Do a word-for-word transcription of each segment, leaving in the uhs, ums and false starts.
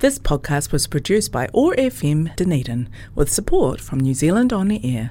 This podcast was produced by O A R F M Dunedin with support from New Zealand On the Air.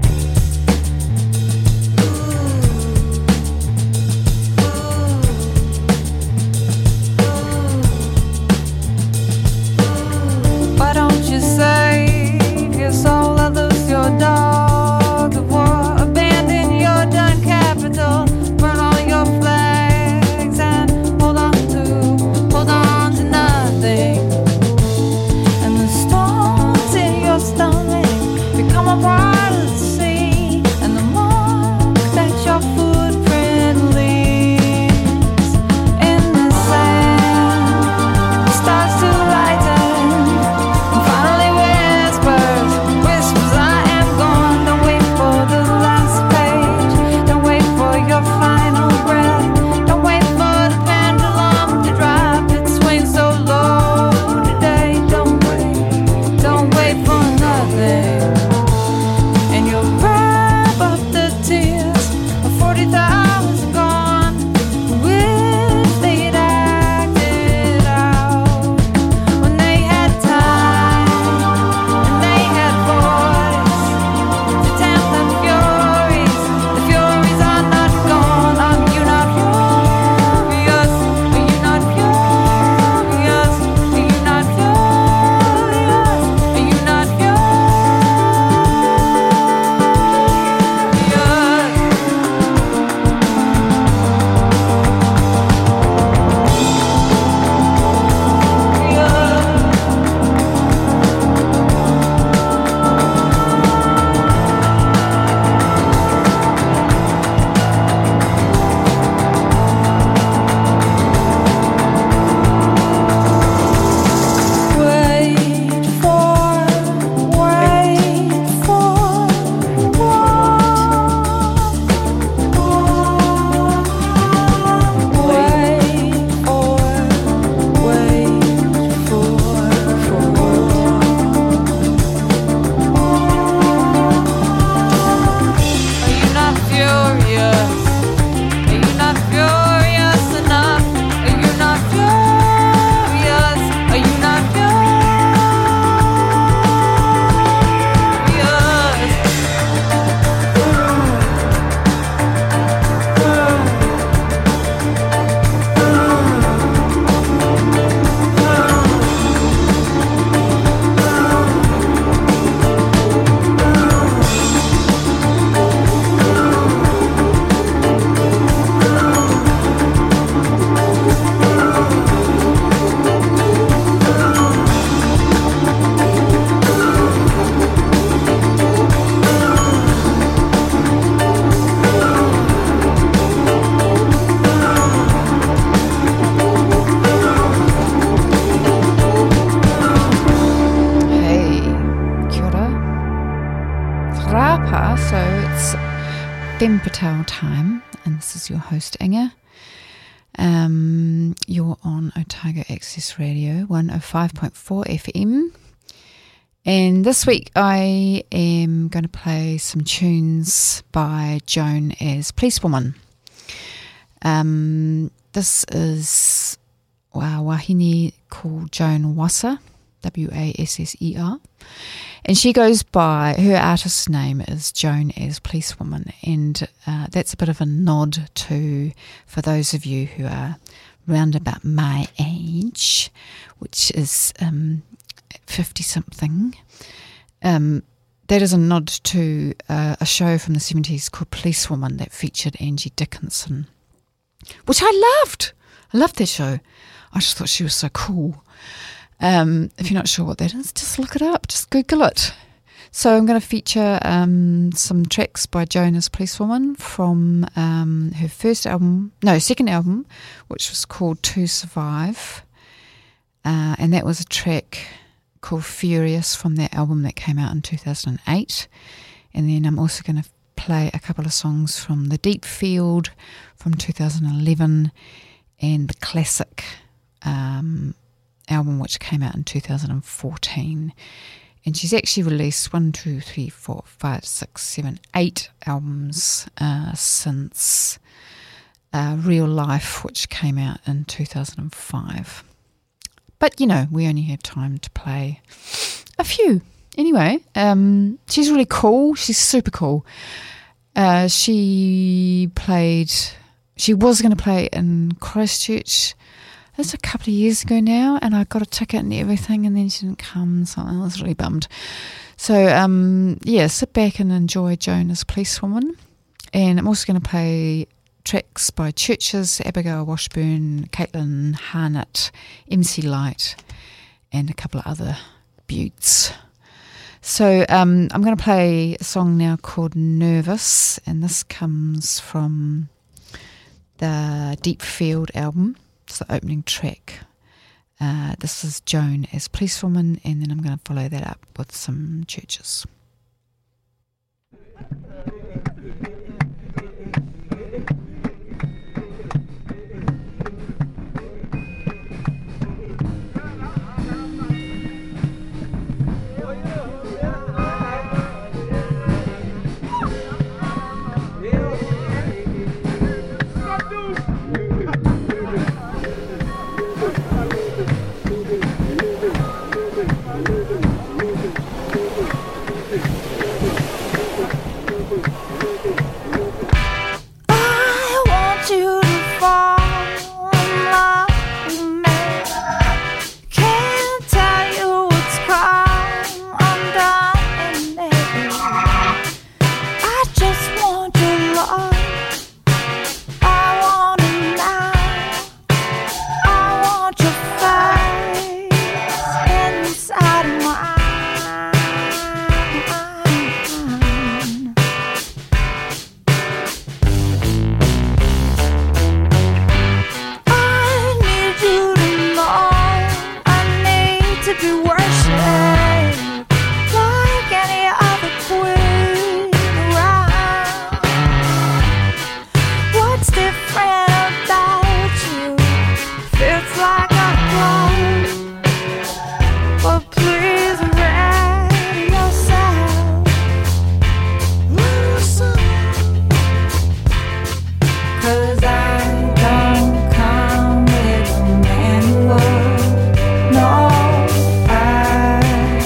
Why don't you save your soul and lose your dog of war? Abandon your done capital, burn all your flags and hold on to, hold on to nothing. And the stones in your stomach become a part of the sea, and the mark that your footprint leaves in the sand starts to lighten. Finally whispers, whispers, I am gone. Don't wait for the last page. Don't wait for your final breath. Don't wait for the pendulum to drop. It swings so low today. Don't wait, don't wait for nothing. And you'll wrap up the tears of forty thousand gone. Wish they'd acted out when they had time and they had voice to tempt the furies. The furies are not gone. Are you not furious? Are you not furious? Are you not furious? Are you not furious? Wait for, wait for what? Wait for, wait for, for what? Are you not furious? Are you not furious enough? Are you not furious? Are you not furious? Hey, kia ora. Rapa, so it's Fem Patel time, and this is your host Inga. Um, you're on Otago Access Radio one oh five point four F M, and this week I am going to play some tunes by Joan as Policewoman. Um, this is wow, wahine called Joan Wasser, W A S S E R. And she goes by, her artist's name is Joan as Policewoman, and uh, that's a bit of a nod to, for those of you who are round about my age, which is um, fifty-something, um, that is a nod to uh, a show from the seventies called Policewoman that featured Angie Dickinson, which I loved. I loved that show. I just thought she was so cool. Um, if you're not sure what that is, just look it up, just Google it. So I'm going to feature um, some tracks by Joan as Policewoman from um, her first album, no, second album, which was called To Survive. Uh, and that was a track called Furious from that album that came out in two thousand eight. And then I'm also going to play a couple of songs from The Deep Field from two thousand eleven and the classic um album which came out in two thousand fourteen. And she's actually released one, two, three, four, five, six, seven, eight albums uh, since uh, Real Life, which came out in two thousand five. But, you know, we only have time to play a few. Anyway, um, she's really cool. She's super cool. Uh, she played, she was going to play in Christchurch. That's a couple of years ago now, and I got a ticket and everything, and then she didn't come, so I was really bummed. So, um, yeah, sit back and enjoy Joan as Policewoman. And I'm also going to play tracks by Churches, Abigail Washburn, Caitlin Harnett, M C Light, and a couple of other beauts. So um, I'm going to play a song now called Nervous, and this comes from the Deep Field album. It's the opening track. Uh, this is Joan as Policewoman, and then I'm going to follow that up with some Churches. I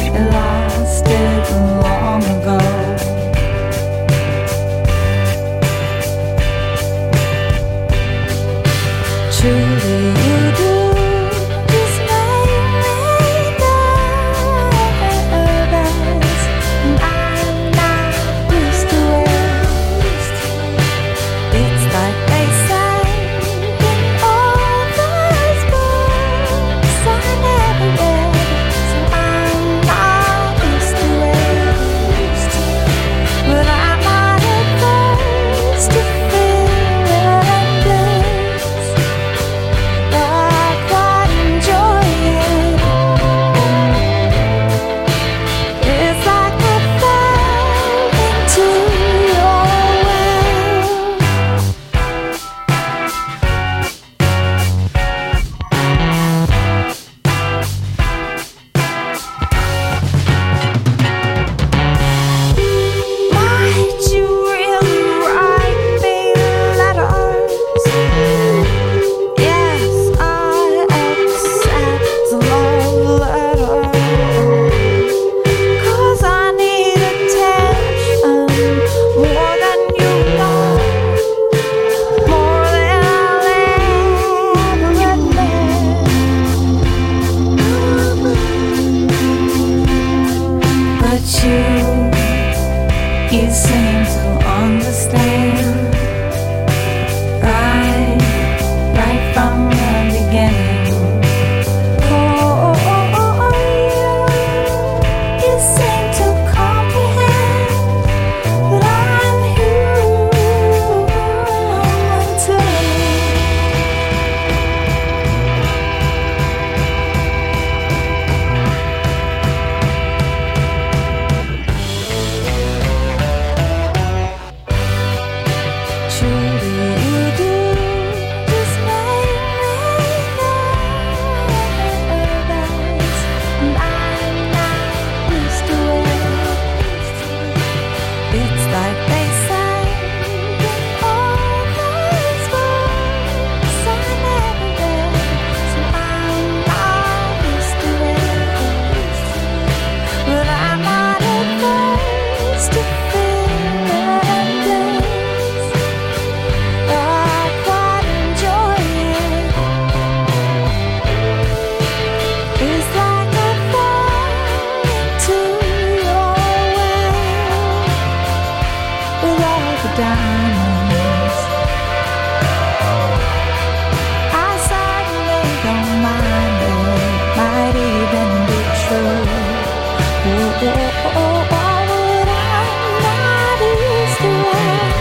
why would I not use the word?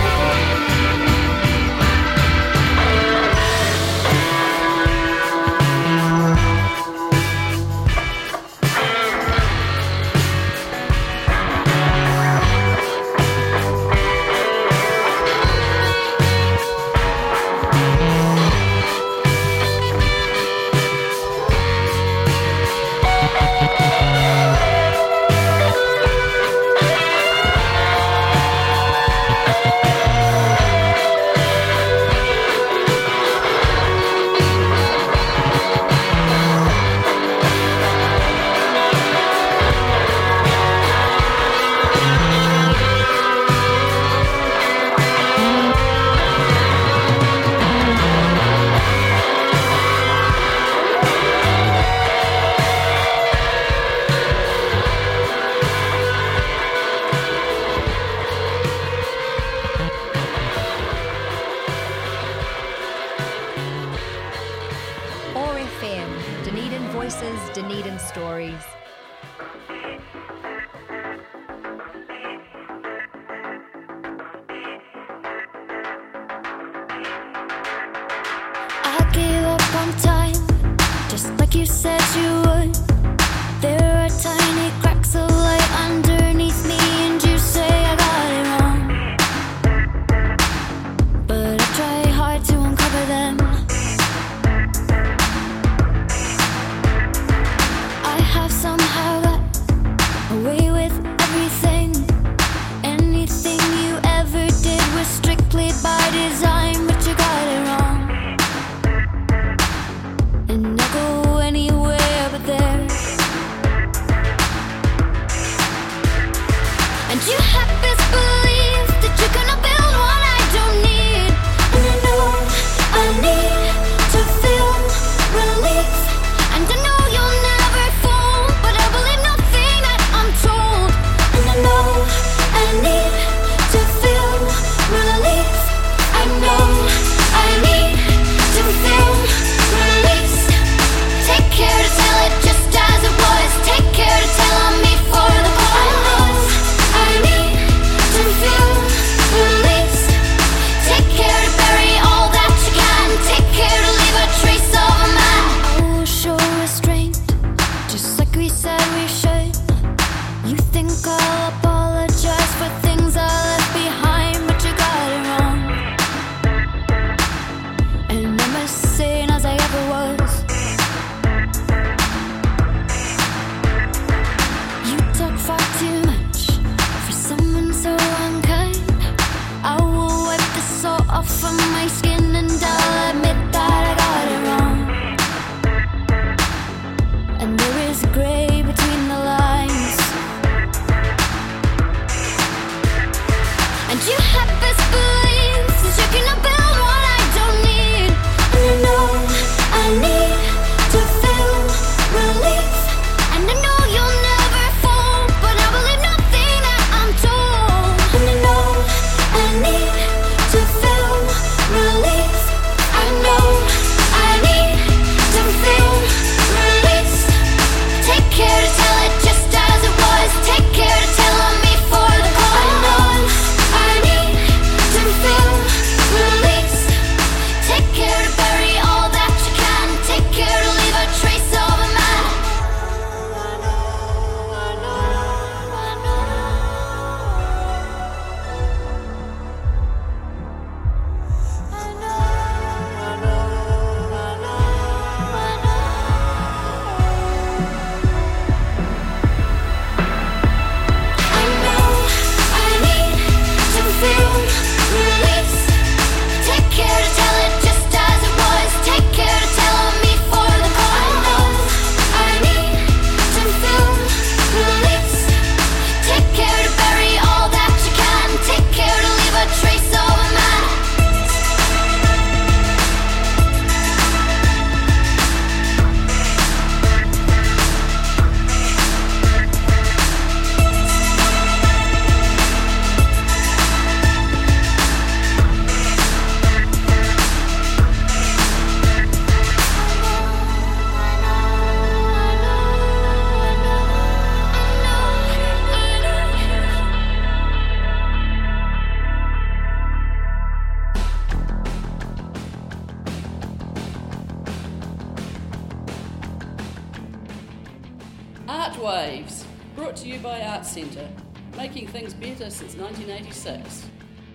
OAR F M, Dunedin Voices, Dunedin Stories. I gave up on time, just like you said you would. There are tiny cracks of light underneath me, and you say I got it wrong. But I try hard to uncover them. I have some Art Waves, brought to you by Art Centre, making things better since nineteen eighty-six.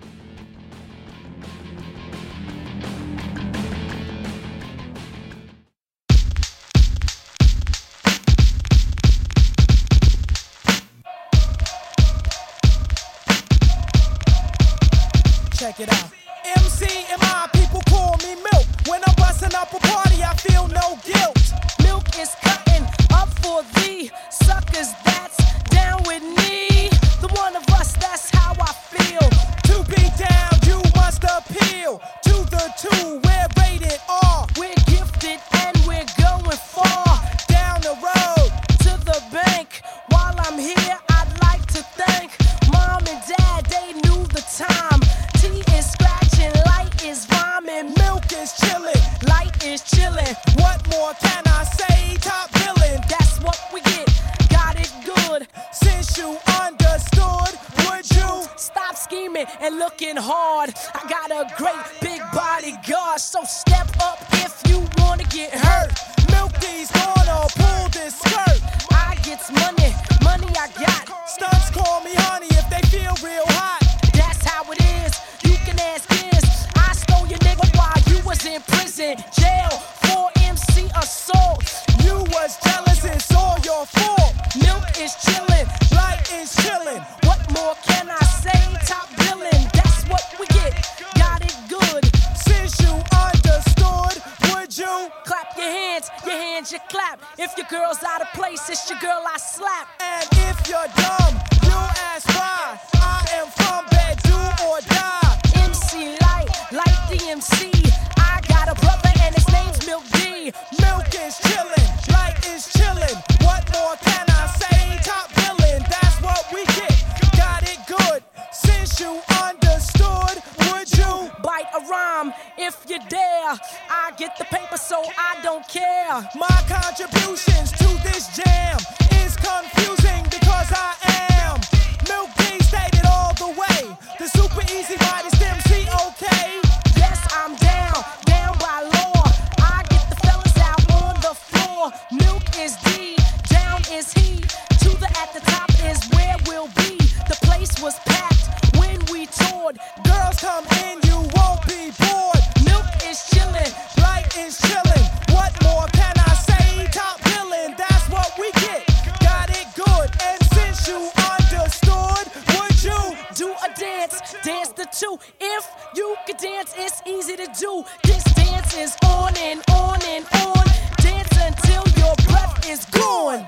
Check it out. M C and my people call me Milk. When I'm busting up a party, I feel no guilt. Milk is cutting up for the suckers that's down with me. The one of us, that's how I feel. To be down, you must appeal to the two. We're rated R. We're gifted and we're going far. Down the road to the bank. While I'm here, I'd like to thank Mom and Dad, they knew the time. Tea is scratching, light is rhyming, milk is chilling, light is chilling. What more can I say? Top billing, that's what we get. Got it good. Since you understood, would you stop scheming and looking hard? I got a great big bodyguard, so step up if you wanna get hurt. Milky's gonna pull this skirt. I gets money, money I got. Stunts call me honey if they feel real hot. That's how it is. You can ask kids. I stole your nigga while you was in prison. Jail for M C assault. You was jealous, it's all your fault. Milk is chillin', light is chillin'. What more can I say? Top billing, that's what we get. Got it good. Since you understood, would you clap your hands, your hands you clap. If your girl's out of place, it's your girl I slap. And if you're dumb, you ask why. I am from bed, do or die. M C Light, like the M C. I got a brother and his name's Milk D. Milk is chillin', light is chillin'. What more can I say? Top billing, that's what we get. Got it good. Since you understood, would you bite a rhyme if you dare? I get the paper, so I don't care. My contributions to this jam is confusing because I am Milk D, stated all the way. The super easy body stem C, okay? Yes, I'm down, down by law. I get the fellas out on the floor. Milk is D, down is he. To the at the top is where we'll be. The place was packed when we toured. Girls come in, you won't be bored. Milk is chillin', light is chillin'. What more can I say? Top billing, that's what we get. Got it good. And since you understood, would you do a dance? Dance the two. If you could dance, it's easy to do. This dance is on and on and on. Dance until your breath is gone.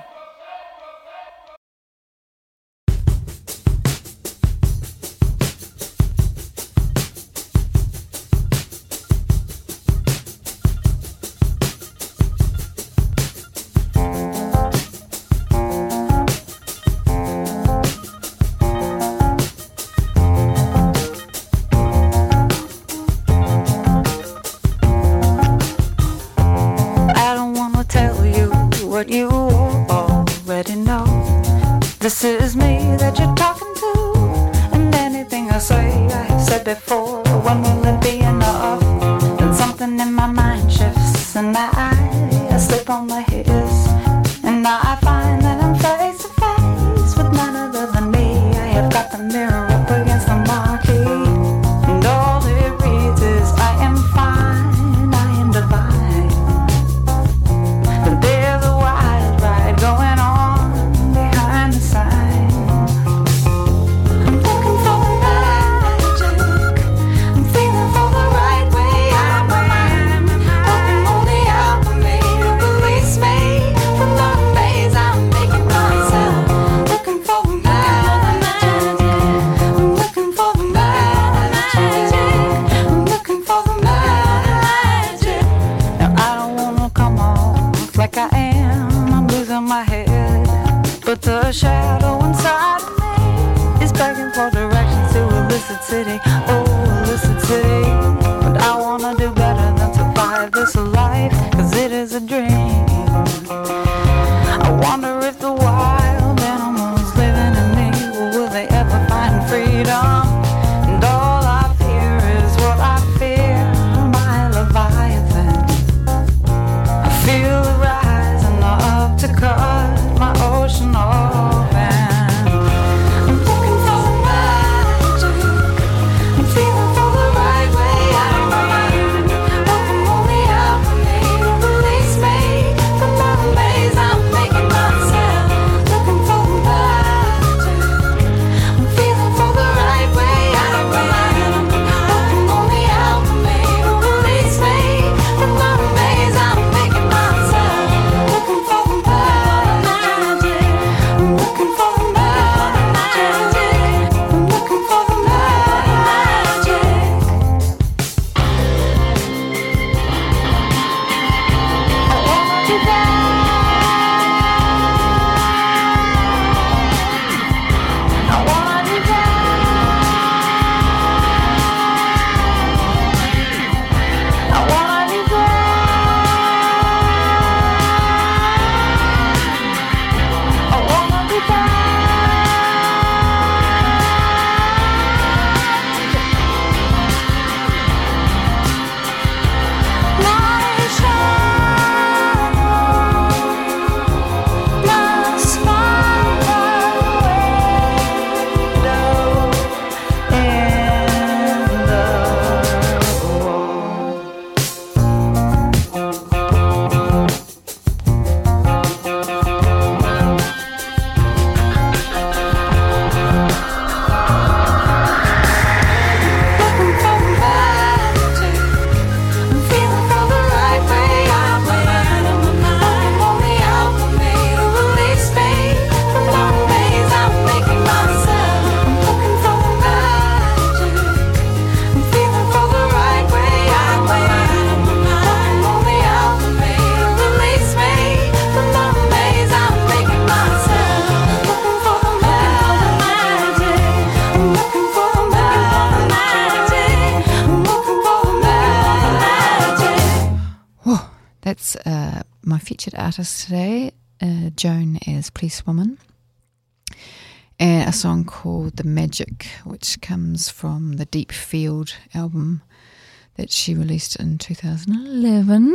What you already know. This is me that you're talking to, and anything I say I have said before. When will it be enough? Then something in my mind shifts, and I, I slip on my hips, and now I find that I'm face to face with none other than me. I have got the mirror up against the marquee, and all it reads is I am fine, I am divine. Going on behind the sign. I'm looking for the magic. I'm feeling for the right way out my mind. Looking for the alchemy to release me from the maze I'm making myself. Looking for the magic. I'm looking for the magic. I'm looking for the magic. Now I don't wanna come off like I am. On my head, but the shadow inside of me is begging for directions to illicit city, oh illicit city. But I wanna do better than survive this life, cause it is a dream. I wonder if the wild animals living in me, well, will they ever find freedom? And all I fear is what I fear, my Leviathan. I feel it rising up to cut my own featured artist today, uh, Joan as Policewoman, and a song called The Magic, which comes from the Deep Field album that she released in two thousand eleven.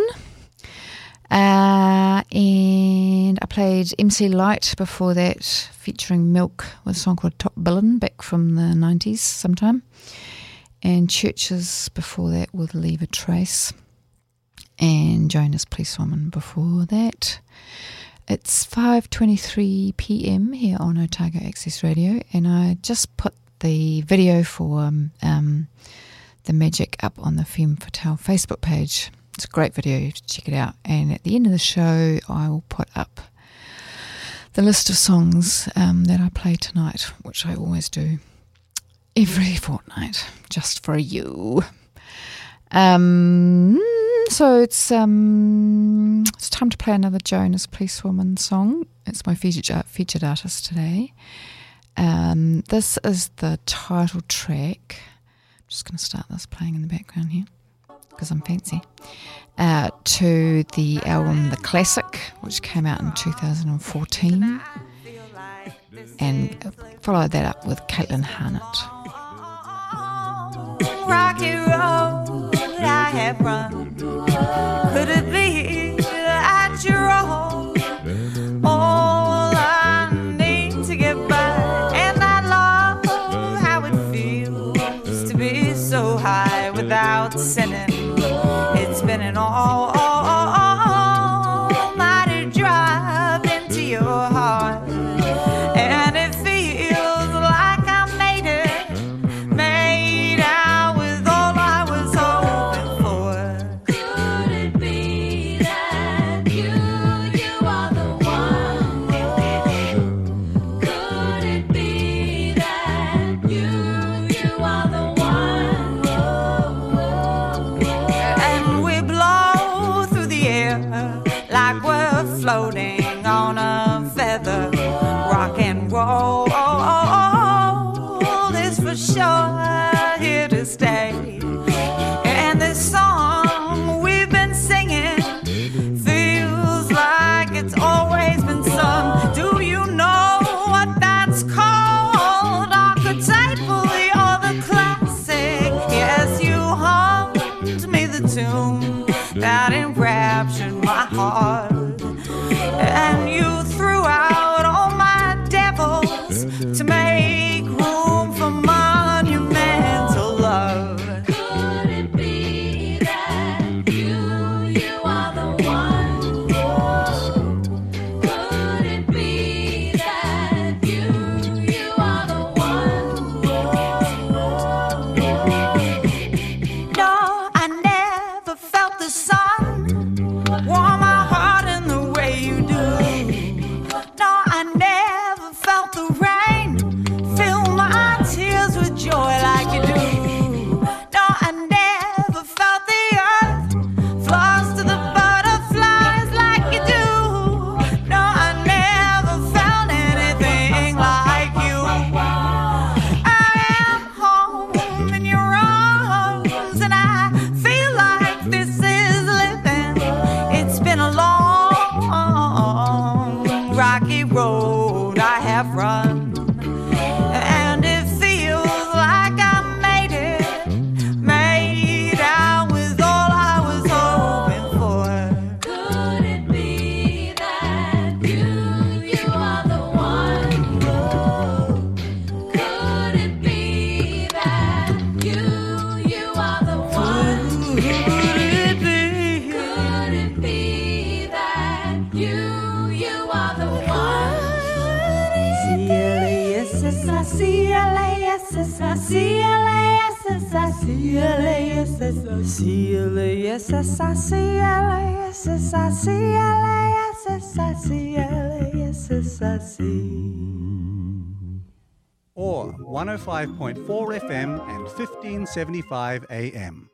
Uh, and I played M C Light before that, featuring Milk, with a song called Top Billin' back from the nineties sometime. And Churches before that with Leave a Trace. And Joan as Policewoman before that. It's five twenty-three p.m. here on Otago Access Radio, and I just put the video for um, um, The Magic up on the Femme Fatale Facebook page. It's a great video, you have to check it out. And at the end of the show, I will put up the list of songs um, that I play tonight, which I always do every fortnight, just for you. Um, so it's um, it's time to play another Joan as Policewoman song. It's my featured, featured artist today. Um, this is the title track. I'm just going to start this playing in the background here, because I'm fancy, uh, to the album The Classic, which came out in two thousand fourteen, and followed that up with Caitlin Harnett. Rocky road I have run, could it be that you're all, all I need to get by? And I love how it feels to be so high without sinning. It's been an all, all, all, almighty drive into your heart, and it feels like I made it, made out with all I was hoping for. Could it be that you, you are the one? Could it be that you, you are the one? Like we're floating on a feather, rock and roll, oh, oh, oh, is for sure here to stay. And this song we've been singing feels like it's always been sung. Do you know what that's called? Archetypal, you're the classic. Yes, you hummed me the tune that enraptured my heart, and you threw out all my devils to make room for monumental love. Could it be that you, you are the one? Could it be that you, you are the one? No, I never felt the sun warm my heart in the way you do. No, I never felt the rain fill my tears with joy like you do. No, I never felt the earth floss to the butterflies like you do. No, I never felt anything like you. I am home in your arms, and I feel like this is living. It's been a long, rocky road I have run, and it feels like I made it, made out with all I was hoping for. Could it be that you, you are the one? Could it be that you, you are the one? Could it be? Could it be that you, you are the one? C L A S S I C L A S S I C L A S S I C L A S S I C L A S S I C L A S S I C L A S S I C L A S S I C. Or one oh five point four F M and fifteen seventy-five A M.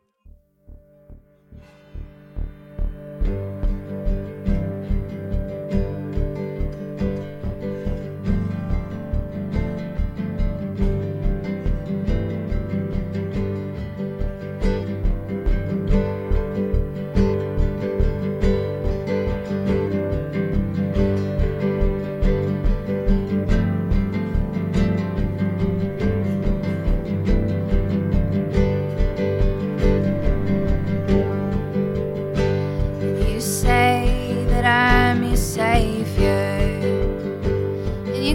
you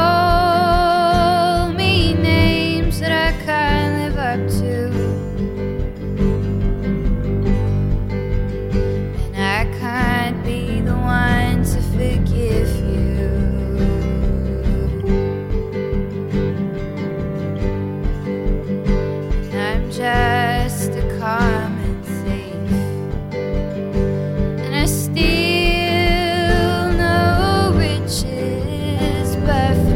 call me names that I can't live up to, and I can't be the one to forgive you. And I'm just a common thief, and I steal no riches, but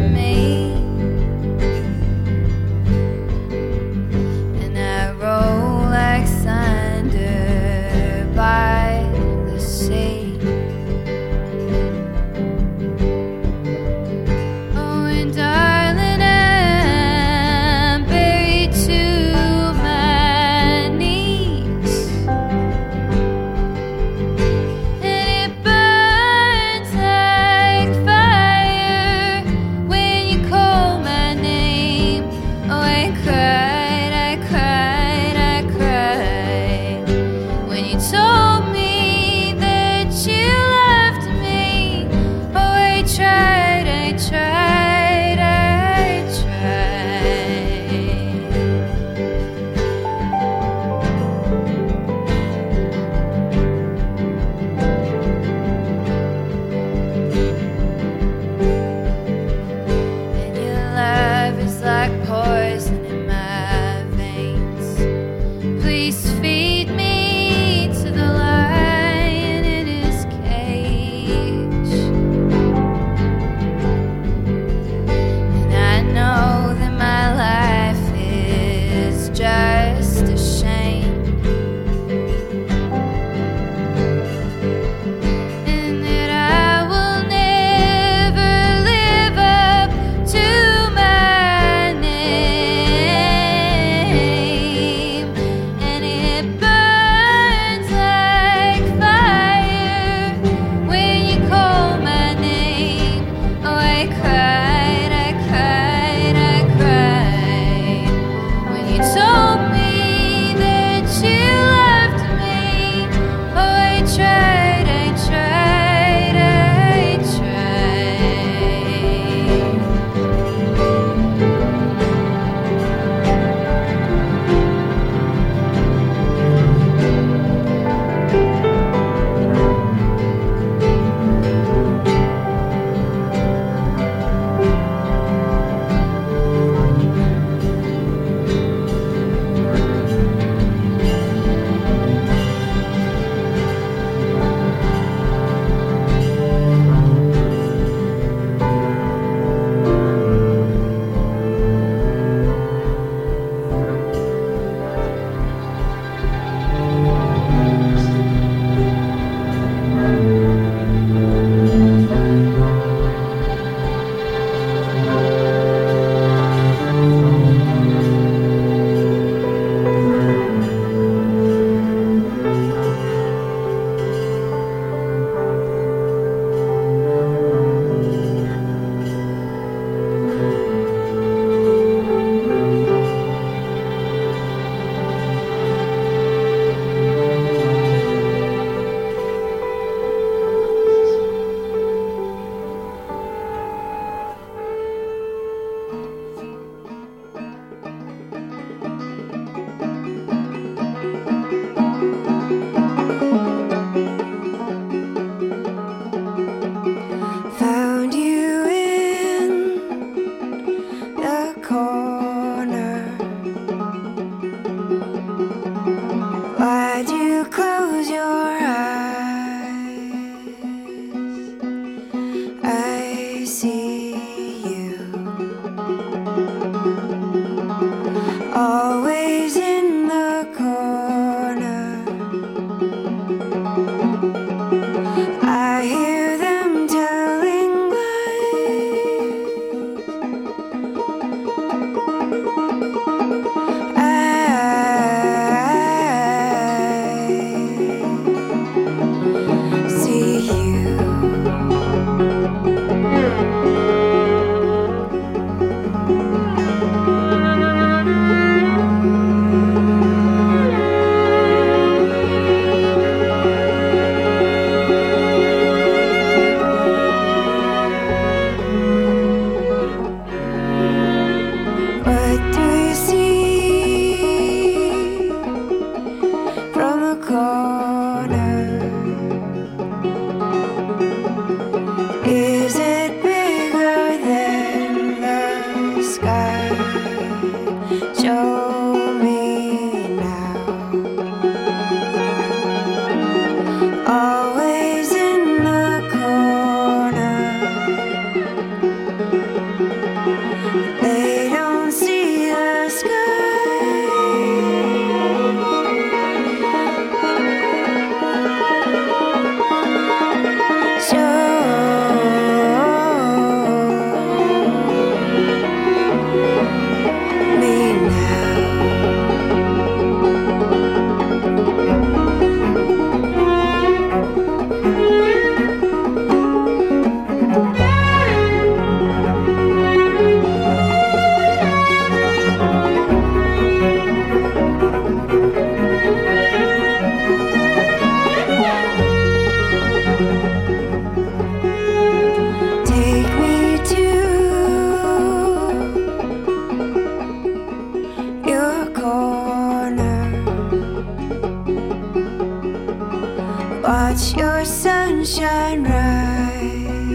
sunshine rise.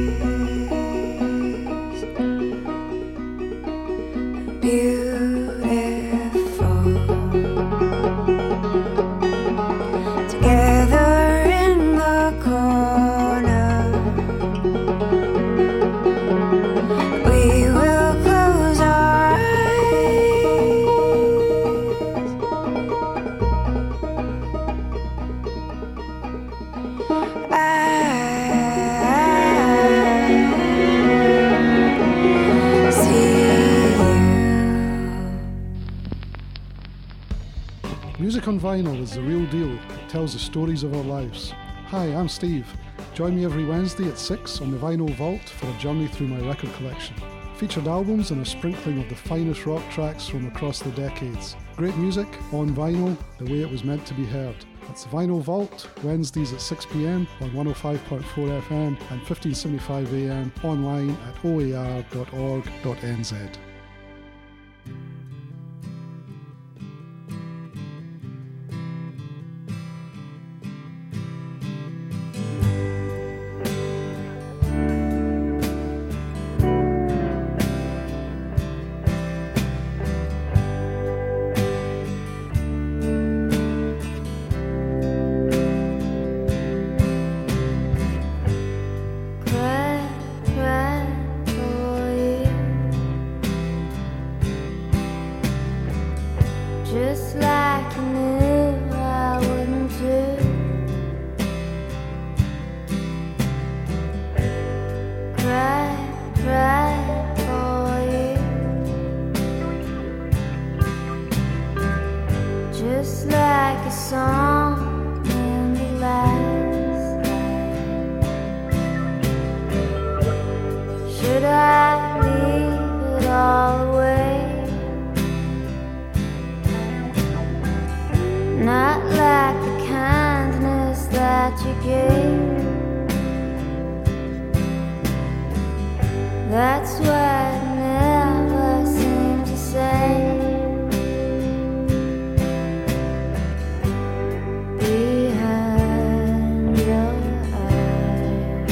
Beautiful. Together in the corner, we will close our Music on vinyl is the real deal. It tells the stories of our lives. Hi, I'm Steve. Join me every Wednesday at six on the Vinyl Vault for a journey through my record collection. Featured albums and a sprinkling of the finest rock tracks from across the decades. Great music on vinyl, the way it was meant to be heard. That's the Vinyl Vault, Wednesdays at six p m on one oh five point four F M and fifteen seventy-five A M online at o a r dot org dot n z. cry, cry for you. Just like you knew I wouldn't do. Cry, cry for you. Just like a song in the last night. Should I leave it all away? Not like the kindness that you gave. That's what I never seem to say. Behind your eyes.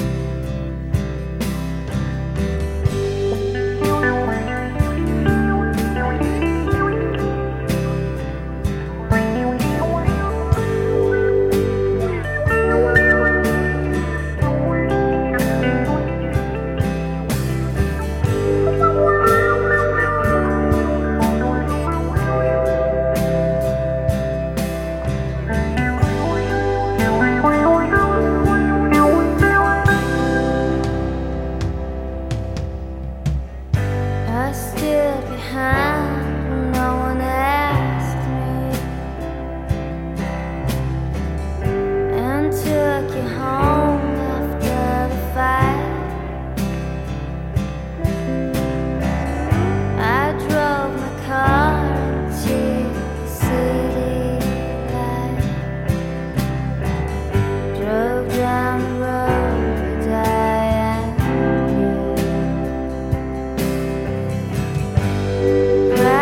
I stood behind when no one asked me, and took you home after the fight. I drove my car into the city light, drove down the road I knew. Cry,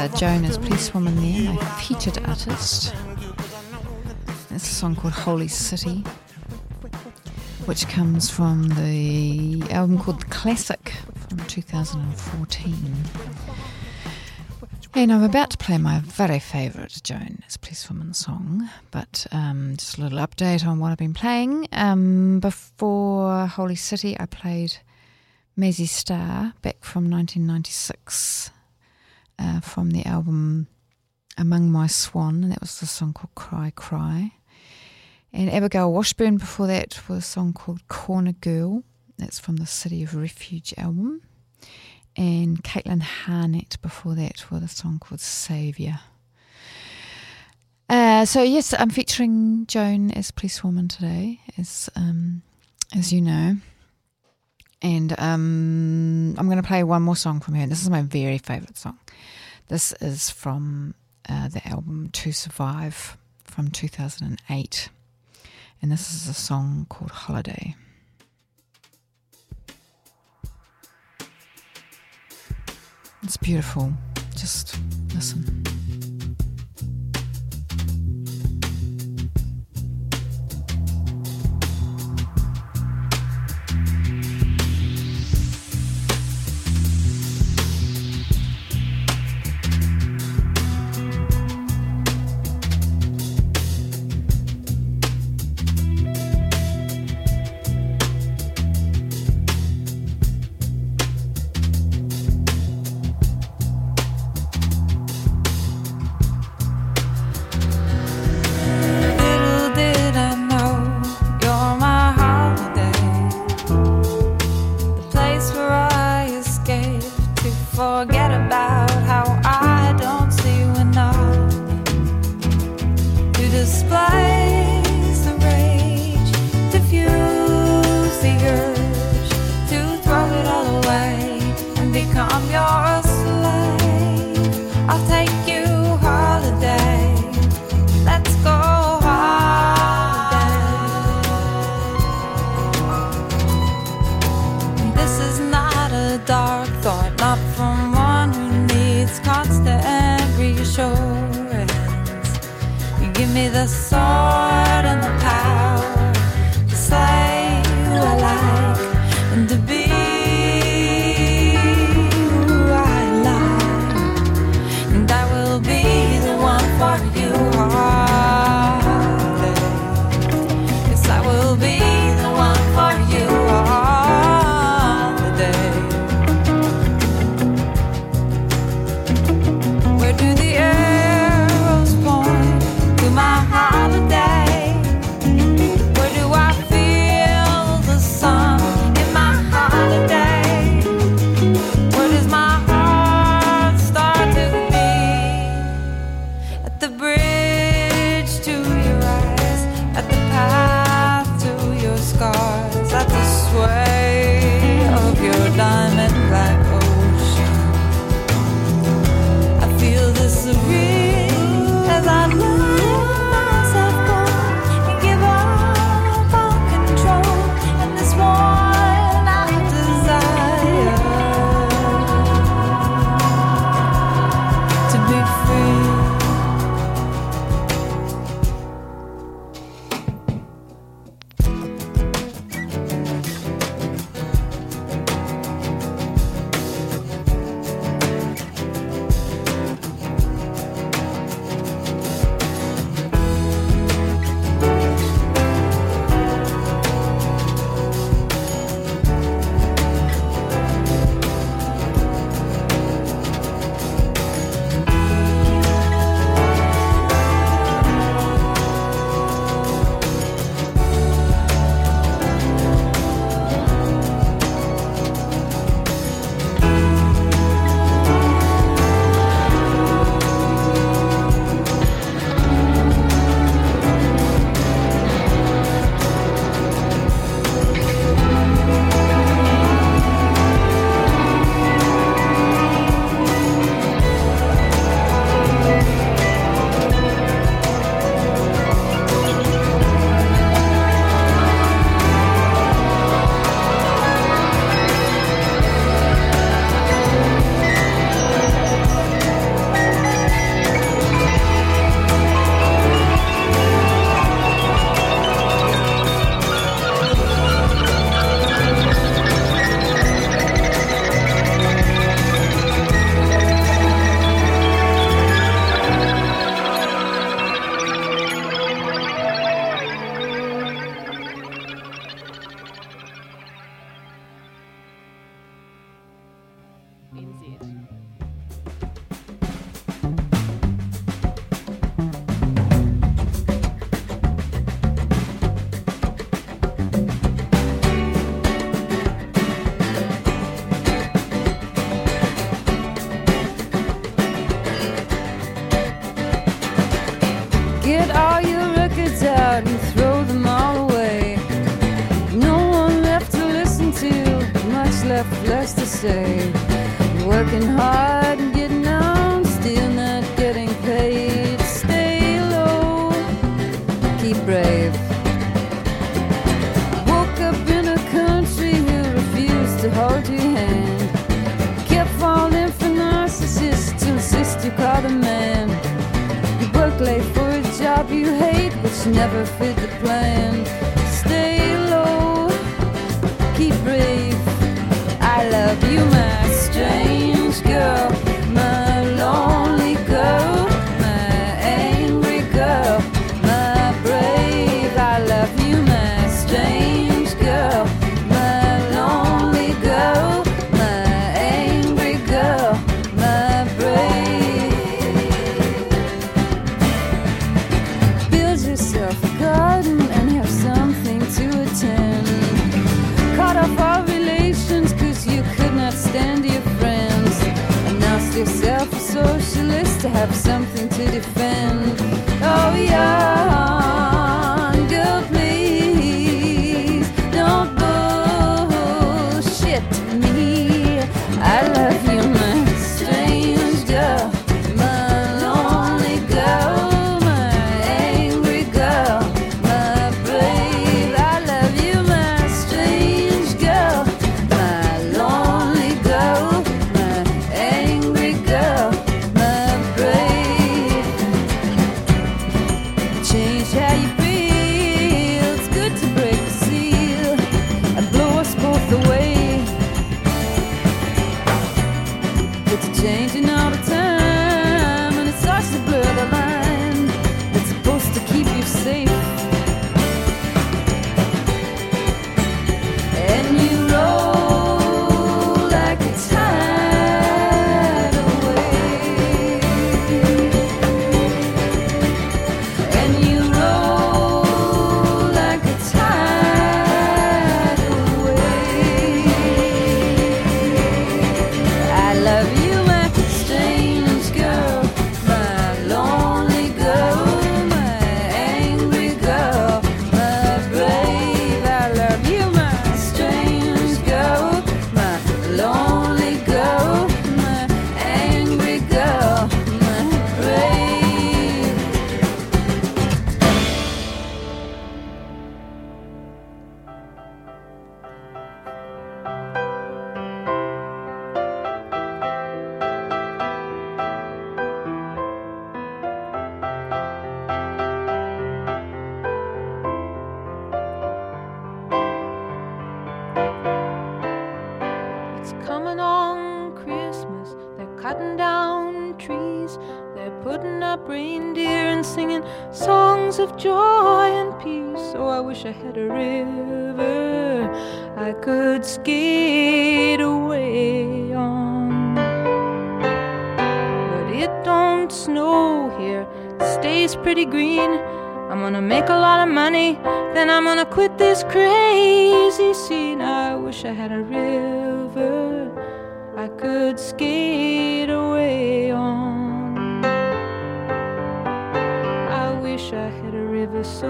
uh, Joan as Policewoman there, my featured artist. It's a song called Holy City, which comes from the album called The Classic from two thousand fourteen. And I'm about to play my very favourite Joan as Policewoman song, but um, just a little update on what I've been playing. Um, before Holy City, I played Mazzy Star back from nineteen ninety-six uh, from the album Among My Swan, and that was the song called Cry Cry. And Abigail Washburn before that was a song called Corner Girl. That's from the City of Refuge album. And Caitlin Harnett before that with a song called Saviour. Uh, so yes, I'm featuring Joan as Policewoman today, as um, as you know. And um, I'm going to play one more song from her. This is my very favourite song. This is from uh, the album To Survive from two thousand eight. And this is a song called Holiday. It's beautiful. Just listen. Where do the arrows point to my holiday? N Z. Get all your records out and throw them all away. No one left to listen to, much left less to say. Working hard and getting on, still not getting paid. Stay low, keep brave. Woke up in a country who refused to hold your hand. Kept falling for narcissists to insist you call the man. You work late for a job you hate, which never fit the plan. Stay low, keep brave. I love you, my strange girl, my lonely girl, my angry girl, my brave. I love you, my strange girl, my lonely girl, my angry girl, my brave. Build yourself a garden and have something to attend. Cut off all relations cause you could not stand your friends. Announce yourself a socialist to have something to defend. Oh young girl, please don't bullshit me. I love you, my strange girl, my lonely girl, my angry girl, my brave. I love you, my strange girl, my lonely girl, my angry girl, my brave. Change how you feel, it's good to break the seal and blow us both away. It's changing all the time, and it starts to blur the line that's supposed to keep you safe. And you roll like a tidal wave. And you roll like a tidal wave. I love you, my strange girl, my lonely girl, my angry girl, my brave. I love you, my strange girl, my lonely girl, my angry girl, my brave. It's coming on Christmas. They're cutting down trees. They're putting up reindeer and singing songs of joy and peace. Oh, I wish I had a river I could skate away on. But it don't snow here. It stays pretty green. I'm gonna make a lot of money, then I'm gonna quit this crazy scene. I wish I had a river I could skate away on. I wish I had a river so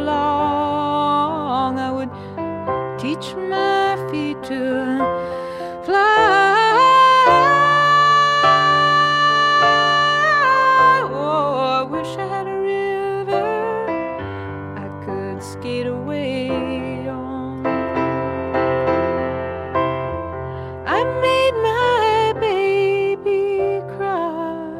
long I would teach my feet to fly. Oh, I wish I had a skate away on. I made my baby cry.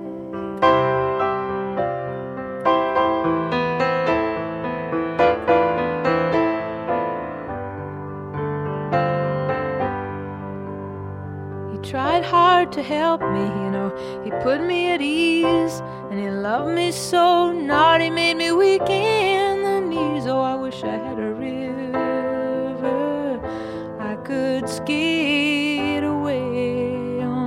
He tried hard to help me, you know. He put me at ease, and he loved me so. Naughty made me weak in the knees. Oh, I wish I had a river I could skate away on.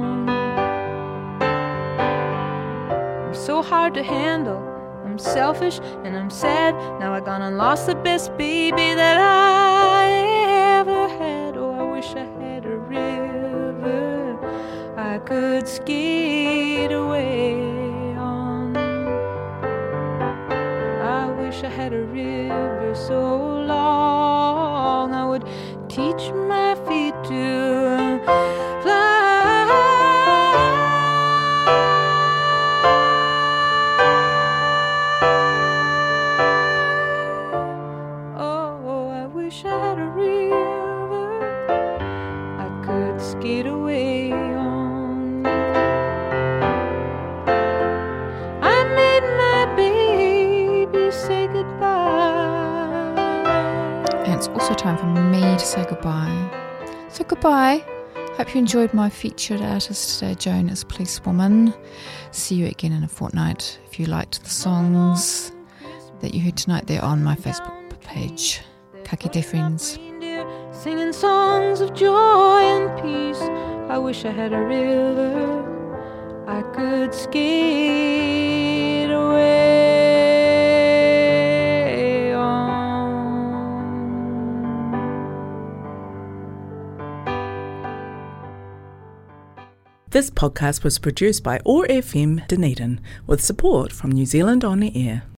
so hard to handle. I'm selfish and I'm sad. Now I gone and lost the best baby that I ever had. Oh, I wish I had a river I could skate away on. I wish I had a river so long I would teach my feet to fly. Oh, I wish I had a river I could skate away on. I made my baby say goodbye. And it's also time for me to say goodbye. So goodbye. Hope you enjoyed my featured artist today, Joan as Policewoman. See you again in a fortnight. If you liked the songs that you heard tonight, they're on my Facebook page. Ka kite, friends. Singing songs of joy and peace. I wish I had a river I could skate away on. This podcast was produced by O A R F M Dunedin with support from New Zealand On the Air.